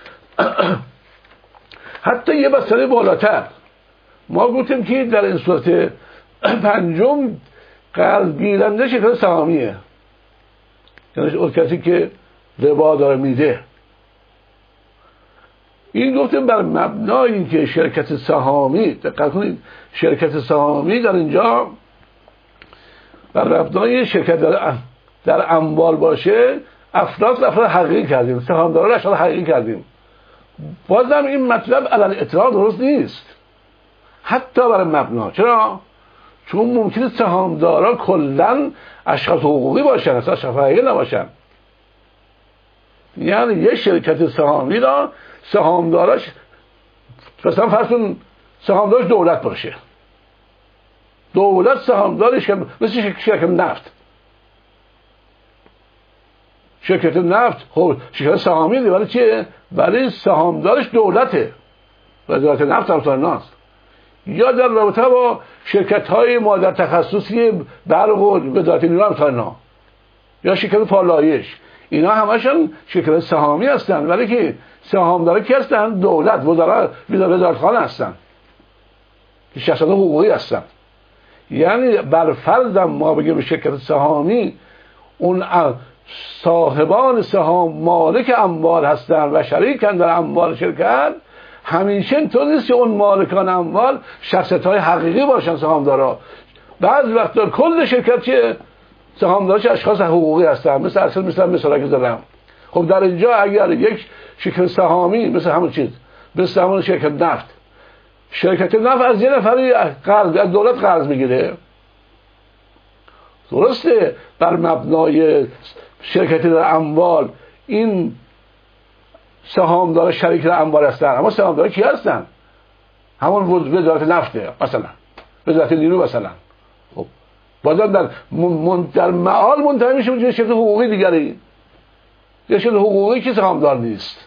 Speaker 1: حتی یه مسئله بالاتر ما گفتیم که در این صورت پنجم قرض گیرنده شکل سهامیه، یعنی اون کسی که ربا داره میده. این گفتیم بر مبنای این که شرکت سهامی، دقت کنید، شرکت سهامی در اینجا بر مبنای شرکت در اموال باشه، افراد حقیقی کردیم، سهامداران اشخاص حقیقی کردیم. بازم این مطلب علل اطلاق درست نیست، حتی برای مبنا. چرا؟ چون ممکنه سهامدارا کلا اشخاص حقوقی باشن، اصلا اشخاص حقیقی نباشن. یعنی یه شرکت سهامی را سهامداراش، مثلا فرض کن سهامدارش دولت باشه، دولت سهامدارش مثل شرکت نفت. شرکت نفت خب شرکت سهامی دی، ولی چیه؟ ولی سهامدارش دولته، وزارت نفت همسر ناست. یا در رابطه با شرکت های مادر تخصصی برق و وزارت نیرو همسر نا، یا شرکت پالایش، اینا همشون شرکت سهامی هستن، ولی که سهامدارا کی هستن؟ دولت، وزارت خانه هستن که شخصیت حقوقی هستن. یعنی بر فرض ما بگیم شرکت سهامی اون صاحبان سهام مالک اموال هستن و شریکن در اموال شرکت، همیشه اینطور نیست که اون مالکان اموال شخصیت‌های حقیقی باشن سهامدارا. بعضی وقتا کل شرکت چه سهامدارش اشخاص حقوقی هستن، مثلا که زدم. خب در اینجا اگر یک شرکت سهامی مثل همون چیز، مثل همون شرکت نفت از یه نفری قرض، از دولت قرض میگیره، درسته بر مبنای شرکتی در اموال این سهامدار شریک در اموال هستن، اما سهامدار کی هستن؟ همون وزارت نفته، مثلا وزارت نیرو مثلا. خب بازم در معال منتهی میشه به شرکت حقوقی دیگری، یه شرکت حقوقی که سهامدار نیست.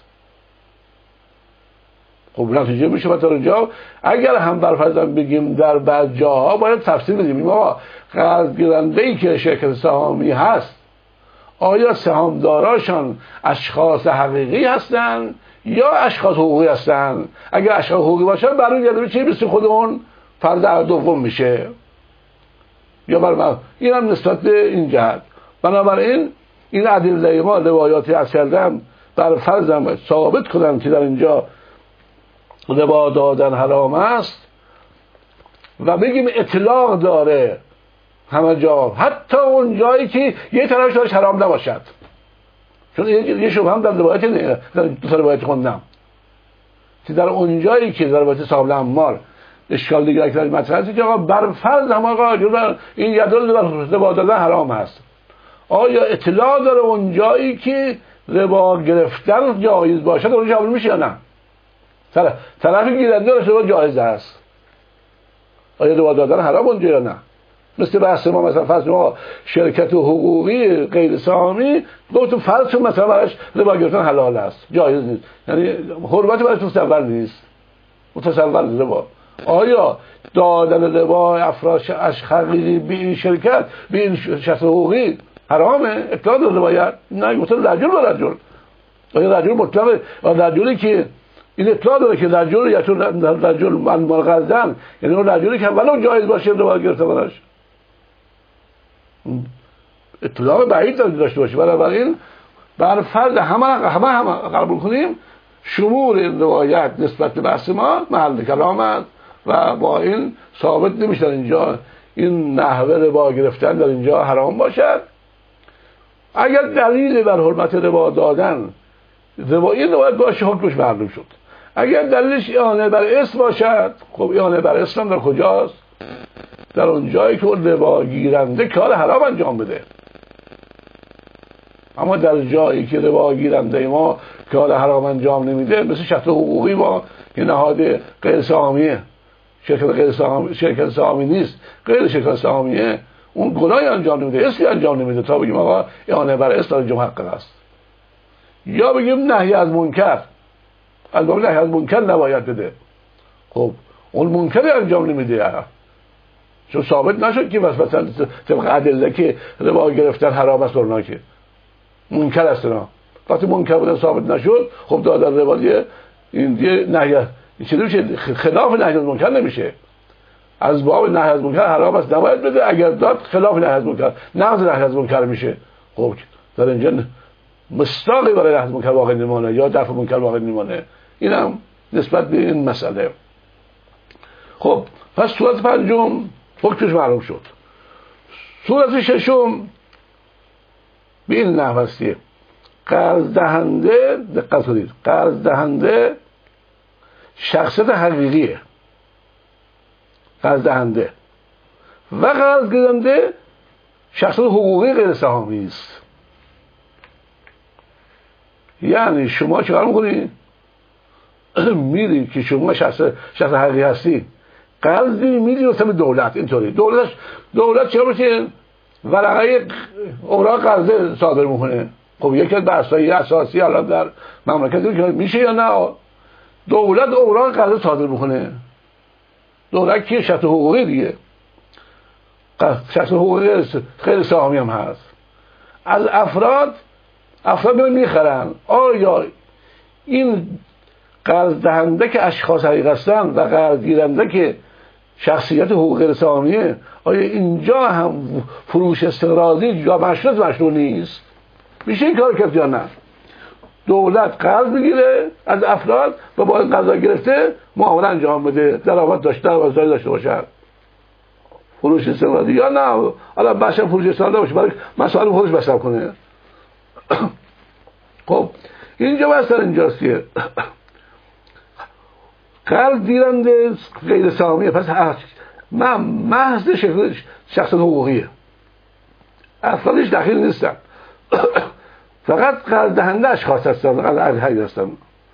Speaker 1: خب نتیجه میشه مثلا اونجا اگر هم برفرضم بگیم در بعض جاها باید تفصیل بدیم، ما قرض گیرنده‌ای که شرکت سهامی هست آیا سهامداراشان اشخاص حقیقی هستن یا اشخاص حقوقی هستن؟ اگر اشخاص حقوقی باشن برمیگرده به چی؟ مثل خود اون فرد دوم میشه. یا برای این هم نسبت به این جهت. بنابراین این ادله ما روایاتی از کردم بر فرضم ثابت کنم که در اینجا ربا دادن حرام است و بگیم اطلاق داره همه جا، حتی اون جایی که یه طرفش دارش حرام نباشد. چون یه شبه هم در دو روایت خوندم که در اون جایی که در روایت صاحب الاموال اشکال دیگر که مطرح است که آقا بر فرض هم آقا این یدل بر ربا دادن حرام است، آیا اطلاع داره اون جایی که ربا گرفتن جایز باشد اون شامل میشه یا نه؟ طرف گیرنده ربا جایز است، آیا ربا دادن حرام اونجا یا نه؟ مثل بحث ما مثلا فرض ما شرکت حقوقی غیر سهامی گفتم فرض مثلا براش ربا گرفتن حلال است، جایز نیست، یعنی حرمت براش تصور نیست، متصور ربا. آیا دادن ربا افراد حقیقی به این شرکت به این شخص حقوقی حرامه؟ اطلاع داره باید؟ نه، گفتن رجل و رجل. آیا رجل مطلقه و رجلی که این اطلاع داره که رجل یا چون رجل من غزدن، یعنی اون رجلی که ولو جایز باشه ربا گرفته براش اطلاع بعید داشته باشه. بنابراین بر فرض همه قبول کنیم شمول این روایت نسبت به بحث ما محل کلام است و با این ثابت نمیشه اینجا این نحوه ربا گرفتن در اینجا حرام باشد. اگر دلیل بر حرمت ربا دادن این روایت باشه حکمش معلوم شد. اگر دلیلش اعانه بر اسم باشد، خب اعانه بر اسم در کجاست؟ در اون جایی که اون ربا گیرنده کار حرام انجام بده. اما در جایی که ربا گیرنده ما کار حرام انجام نمیده، مثل شخص حقوقی ما که نهاد غیر سهامیه، شرکت سهامی نیست، غیر شرکت سهامیه، اون گناهی انجام نمیده، اصلی انجام نمیده تا بگیم آقا اعانه بر اسم انجام حق است. یا بگیم نهی از منکر، از باب نهی از منکر نباید بده. خب اون منکری انجام نمیده، چون ثابت نشد که مثلا طبق ادله که ربا گرفتن حرام است اونا که منکر است. نه وقتی منکر بودن ثابت نشد، خب دادن ربا این دیگه نهی چیزی میشه، خلاف نهی از منکر نمیشه. از باب نهی از منکر حرام است نباید بده، اگر داد خلاف نهی از منکر، نقض نهی از منکر میشه. خب در اینجا مستاقی برای نهی از منکر واقع نمیمونه یا دفع منکر واقع نمیمونه. اینم نسبت به این مسئله. خب پس صورت پنجم حکمش معلوم شد. صورت ششم به این نحو است که قرض دهنده، دقت کنید، قرض دهنده شخصیت حقیقیه، قرض دهنده، و قرض گیرنده شخصیت حقوقی غیر سهامی است. یعنی شما چیکار میکنی؟ میری که شما شخص حقیقی هستی، قرض میدی واسه دولت. اینطوری دولت چرا میشه ورقه اوراق قرضه صادر میکنه؟ خب یکی از بحث‌های اساسی الان در مملکت میشه یا نه دولت اوراق قرضه صادر میکنه. دولت که شخص حقوقی دیگه، شخص حقوقی خیلی سهامی هم هست. از افراد میخرن. آیا این قرض دهنده که اشخاص حقیقی هستن و قرض گیرنده که شخصیت حقوقی غیر سهامیه، آیا اینجا هم فروش استقراضی یا مشروع نیست؟ میشه این کار کرد یا نه؟ دولت قرض بگیره از افراد و با این قرض گرفته معامله انجام بده، درآمد داشته باشه، فروش استقراضی یا نه حالا بخش فروش استقراضی باشه برای مسائل خودش مصرف کنه. خب اینجا مثلا اینجاست که قرض گیرنده غیر سهامیه، پس من محض شخص حقوقیه، افرادش دخیل نیستن، فقط قرض دهنده اشخاص هستن، قرض حقیقی هستن.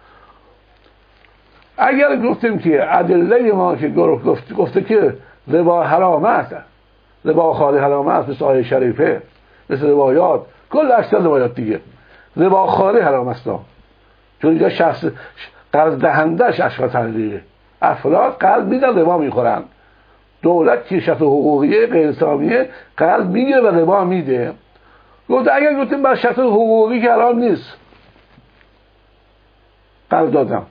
Speaker 1: اگر گفتیم که ادله ما که گفته که ربا حرام است، ربا خالی حرام است، مثل آیه شریفه، مثل روایات، کل اکثر روایات دیگه ربا خالی حرام است، چون اینجا شخص قرض دهندهش اشخاص حقیقیه، افراد قرض میدن ربا میخورن، دولت که شخص حقوقیه غیر سهامیه قرض میگیره و ربا میده. گفته اگر گفتیم بر شخص حقوقی که حرام نیست قرض دادم،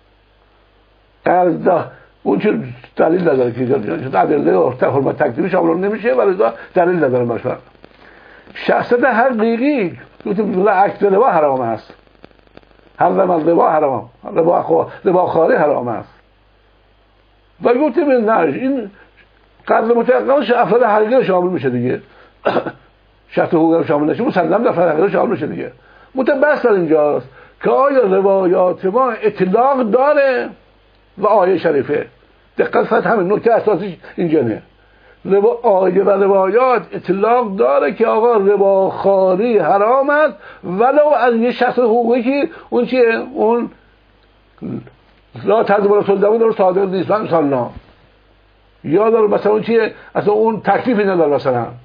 Speaker 1: اون چه دلیل نداره که ادله حرمت تکلیفی شامل نمیشه ولی دلیل نداره. مثلا شخصیت حقیقی گفتیم عکس ربا حرام است، حرم الربا حرام، ربا خالی حرام است، و گفتیم نه این قرض متعقلش افراد حقیقی شامل میشه دیگه، شخص حقوقی شامل نشه مسلم در افراد حقیقی شامل میشه دیگه. بحث در اینجاست که آیا روایات ما اطلاق داره و آیه شریفه، دقت کنید همین نکته اساسی اینجا نه. آیه و روایات اطلاق داره که آقا ربا خاری حرام است ولو از یه شخص حقوقی که اون چیه، اون لا تذب رسول زمین رو صادر نیست مثلا، یا داره مثلا اون چیه اصلا اون تکلیفی نداره،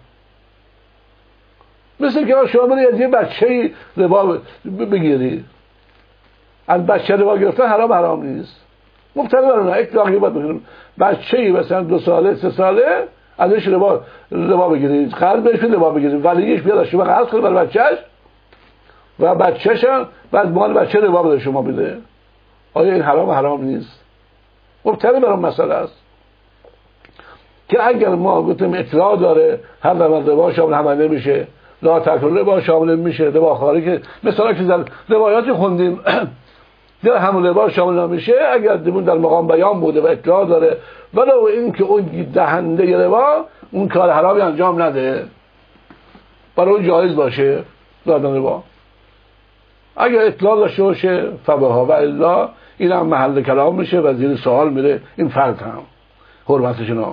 Speaker 1: مثل که شما بری از یه بچه‌ای ربا بگیری، از بچه ربا گرفتن حرام نیست، مبتلا بر اون اطلاقی باید بگیریم. بچه‌ای مثلا 2 ساله 3 ساله ازش ربا بگیرید، قرض بهش ربا بگیرید، ولیش بیاد شما قرض کنه برای بچه‌ش و بچه‌ش بعد مال بچه ربا بده شما بده، آیا این حرام نیست؟ مبتلا بر اون مسئله است که اگر ما گفتیم اطلاع داره هر ربا شامل همه نمیشه، لا تاکل ربا شامل میشه، ربا خاری که مثلا که در روایات خوندیم در همون ربا شامل نمیشه اگر دیمون در مقام بیان بوده و اطلاع داره، ولو این که اون دهنده ربا اون کار حرامی انجام نده برای اون جایز باشه دادن ربا، اگر اطلاع داشته باشه فبها و الا این هم محل کلام میشه و زیر سوال میره این فرد هم حرمتشون.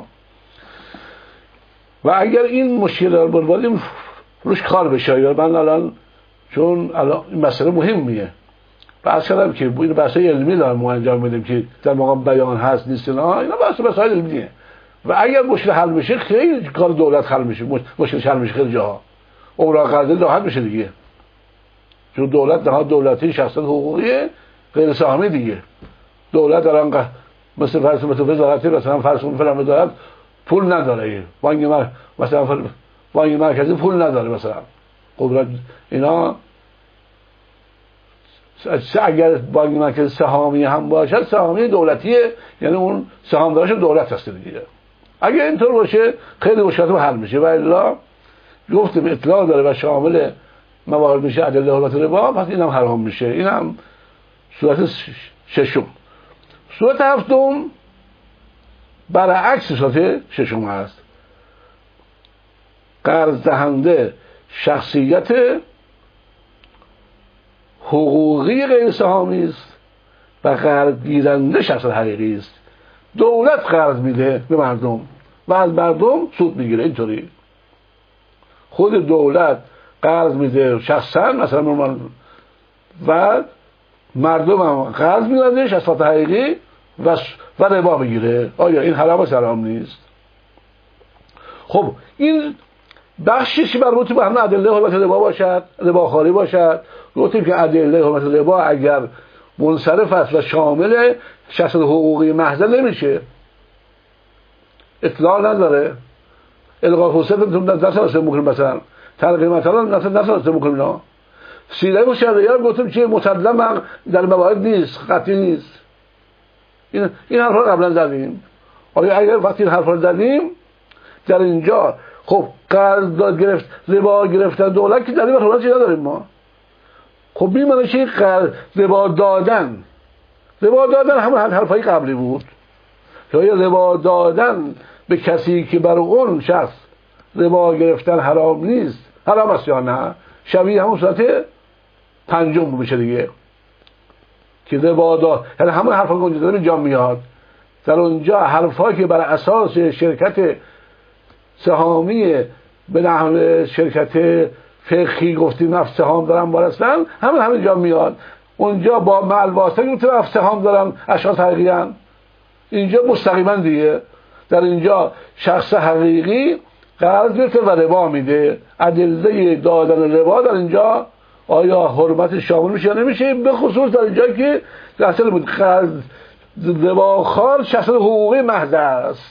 Speaker 1: و اگر این مشکل رو بردیم روش کار بشه، یا من الان چون الان این مسئله مهمیه بحث کردم که این بحث علمی دارم ما انجام میدیم که در مقام بیان هست نیست، اینا بحث علمیه و اگر مشکل حل بشه خیلی کار دولت حل میشه، مشکل حل میشه خیلی جاها، اوراق قرضه راحت میشه دیگه، چون دولت نهاد دولتی شخصیت حقوقی غیر سهامی دیگه. دولت دارن مثل فرض وزارتی مثلا فرض فلان وزارت پول نداره، مثلا بانک مرکزی پول نداره، مثلا قدرت اینا. اگر بانک مرکزی سهامی هم باشد، سهامی دولتیه، یعنی اون سهامدارش دولت هست دیگه. اگه اینطور باشه خیلی مشکلات حل میشه. و الا گفتم اطلاع داره و شامل موارد میشه ادله حرمت ربا، پس اینم حرام میشه. اینم صورت ششم. صورت هفتم برعکس صورت ششم هست. قرض دهنده شخصیت حقوقی غیر سهامی است و قرض گیرنده شخص حقیقی است. دولت قرض میده به مردم و از مردم سود میگیره. اینطوری خود دولت قرض میده شخصا مثلا، و مردم هم قرض میدن شخص حقیقی و ربا میگیره. آیا این حرام است؟ حرام نیست. خب این بخشش مربوط به همه ادله حرمت ربا باشد، رباخواری باشد. گفتیم که ادله حرمت ربا اگر منصرف است و شامل شخص حقوقی محض نمیشه، اطلاع نداره، الغاء فساد نتونسته بکنیم، مثلا تلقیه مثلا نتونسته بکنیم، سیده و شرعیه گفتیم چیه مسلم در موارد نیست، قطعی نیست. این حرف رو قبلا زدیم. اگر وقتی این حرف رو زدیم در اینجا، خب قرض گرفت، ربا گرفتن دولت که در این حرمت چی نداریم ما. خب بیمانه چی؟ ربا دادن همون حرفای قبلی بود. که آیا ربا دادن به کسی که بر اون شخص ربا گرفتن حرام نیست، حرام است یا نه؟ شبیه همون صورت پنجم میشه دیگه، که ربا داد، یعنی همون حرفا که اونجا داریم اینجا میاد. در اونجا حرفایی که بر اساس شرکت سهامی به نحو شرکت فقهی گفتیم نفس سهام دارن بارستن، همین جا میاد. اونجا با معلواسته که تو نفس سهام دارن اشخاص حقیقی هم. اینجا مستقیما دیگه در اینجا شخص حقیقی قرض گرفته و ربا میده. ادله دادن ربا در اینجا آیا حرمت شامل میشه یا نمیشه؟ به خصوص در اینجا که اصل بود قرض رباخوار شخص حقوقی محض است،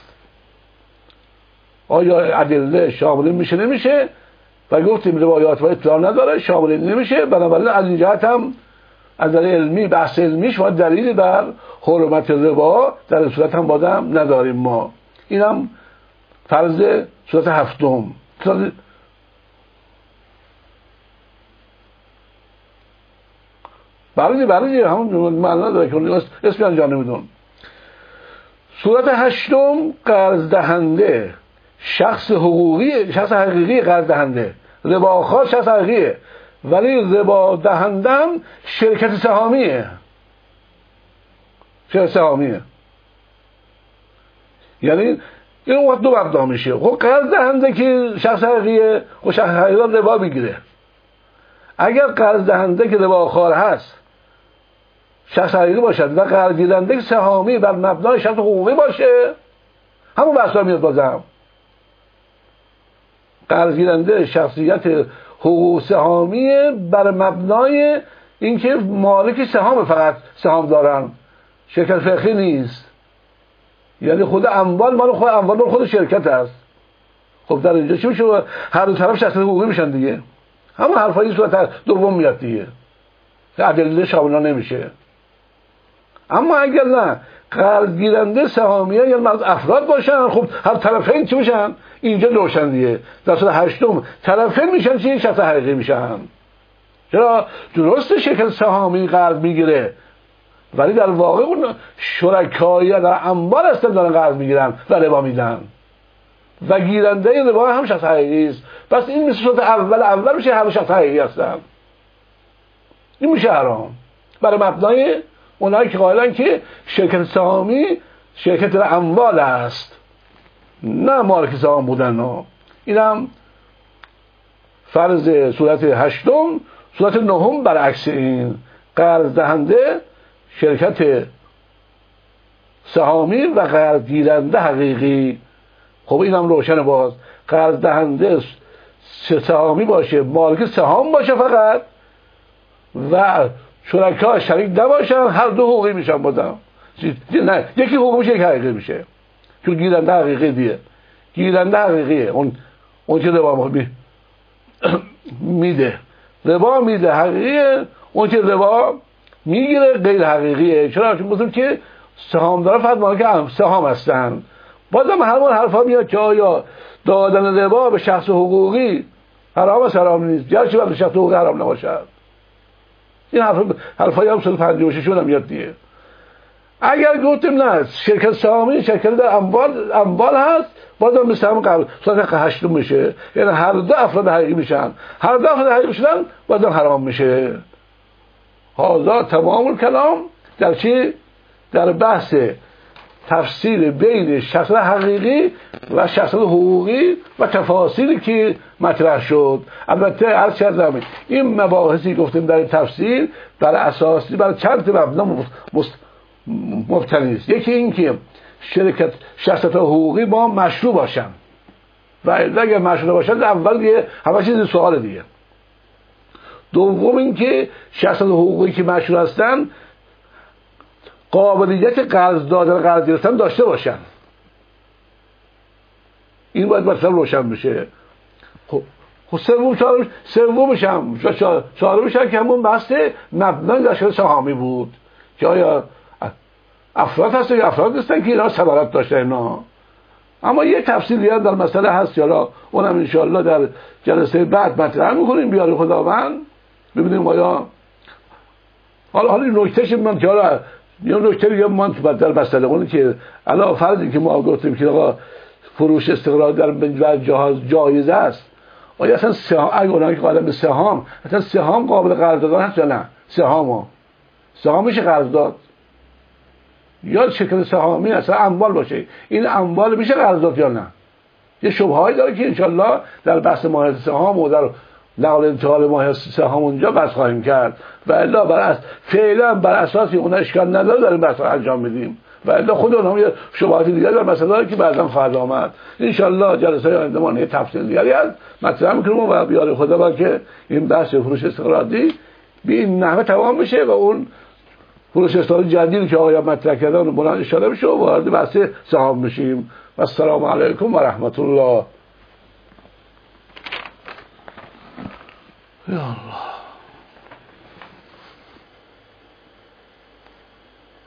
Speaker 1: آیا ادله شامل میشه نمیشه؟ و گفتیم روایات و اطلاع نداره، شامل نمیشه. بنابراین از این جهت هم از نظر علمی، بحث علمیش ما دلیلی بر حرمت ربا در این صورت هم بازم نداریم ما. اینم فرض صورت هفتم. برای همون معنا داره که اسمی انجام نمیدون. صورت هشتم قرض دهنده شخص حقیقی قرض دهنده، رباخوار شخص حقیقیه ولی ربا دهندم شرکت سهامیه. یعنی این وقت دو مبدا میشه. خب قرض دهنده که شخص حقیقیه و شخص حقیقی ربا میگیره. اگر قرض دهنده که رباخوار هست شخص حقیقی باشد و قرض گیرنده که سهامی بر مبنای شرط حقوقی باشه، همون بحثا میاد بازم. قرض گیرنده شخصیت حقوق سهامی بر مبنای اینکه مالک سهام، فقط سهام دارن، شرکت فقهی نیست. یعنی خود اموال مال خود شرکت است. خب در اینجا چی میشه؟ هر دو طرف شخصیت حقوقی میشن دیگه. همون حرفای صورت دوم میاد دیگه، ادله شامل نمیشه. اما اگر نه قرض گیرنده سهامیه یا افراد باشن، خب هر طرفین چی میشن؟ اینجا روشن دیگه. در صورت هشتم طرفین میشن چی؟ شخص حقیقی میشن. چرا؟ درسته شرکت سهامی قرض میگیره ولی در واقع اون شرکایی در انبار هستن دارن قرض میگیرن و ربا میدن و گیرنده ربا هم شخص حقیقی است. پس این مثل صورت اول میشه همه شخص حقیقی هستن. این میشه حرام برای مبنای اونایی که قائلن که شرکت سهامی شرکت اموال است، نه مالک سهام بودن. اینم فرض صورت هشتم. صورت نهم برعکس این، قرض دهنده شرکت سهامی و قرض گیرنده حقیقی. خب اینم روشن. باز قرض دهنده سهامی باشه، مالک سهام باشه فقط، و شرکا شریک نباشن، هر دو حقوقی میشن بازم. نه یکی حقوق میشه، یکی حقیقی میشه، چون گیرنده حقیقی دیگه، گیرنده حقیقیه. اون که ربا میده، ربا میده حقیقیه، اون که ربا میگیره غیر حقیقیه. چرا؟ چون گفتم که سهامدارا فقط مالک سهام هستن. بازم همون حرفا میاد که آیا دادن ربا به شخص حقوقی حرام است؟ حرام نیست. گرچه به شخص حقوقی حرام نباشد. این حرفای هم 156 هم میاد دیگه. اگر گفتیم نه شرکت سهامی شرکت در اموال هست، بازم مثل هم قبل صورت 8 میشه، یعنی هر دو افراد حقیقی میشن، هر دو افراد حقیقی شدن بازم حرام میشه. هذا تمام الکلام در چی؟ در بحث تفسیر بین شخص حقیقی و شخص حقوقی و تفاصیلی که مطرح شد. البته عرض کردم این مباحثی گفتیم در تفسیر بر اساسی بر چند مبنا مبتنی است. یکی این که شخصیت حقوقی با مشروع باشن و اگر مشروع باشن اول دیگه همه چیز سوال دیگه. دوم این که شخصیت حقوقی که مشروع هستن قابلیت قرض دادن قرض گرفتن داشته باشن. این باید مثلا روشن بشه. خب چهارمش هم که همون بحث مبنای داشته سهامی بود که آیا افراد هست یا افراد نیستن که اینا صدارت داشتن اینا. اما یه تفصیلی هم در مسئله هست، حالا اونم انشاءالله در جلسه بعد مطرح میکنیم بیار خداوند، ببینیم آیا حالا این نکتهش من که حالا یه نکته دیگه من در مسئله اونی که علاوه فرضی که ما گفتیم که آقا فروش استقرار در جهاز جایز است، آیا اصلا سهام اگه اونایی که قائلن به سهام اصلا سهام قابل قرض دادن هست یا نه؟ سهام میشه قرض داد یا شرکت سهامی اصلا اموال باشه، این اموال میشه قرض داد یا نه؟ یه شبههایی داره که انشالله در بحث ماهیت سهام و در نقل انتقال ماهیت سهام اونجا بحث خواهیم کرد و الا فعلا بر اساس اون اشکال نداره داریم بحث انجام میدیم و الا خود اونها یه شبهات دیگه در مسئله داره که بعدا خواهد آمد. انشالله جلسه آینده ما تفصیل دیگری از مطرح میکنیم و بیار خدا که این بحث فروش استقراضی به این نحوه تمام بشه و اون فروش استقراضی جدیدی که آقایان مطرح کردن و بلند اشاره بشه و وارد بحث سهام بشیم. و السلام علیکم و رحمت الله. یا الله.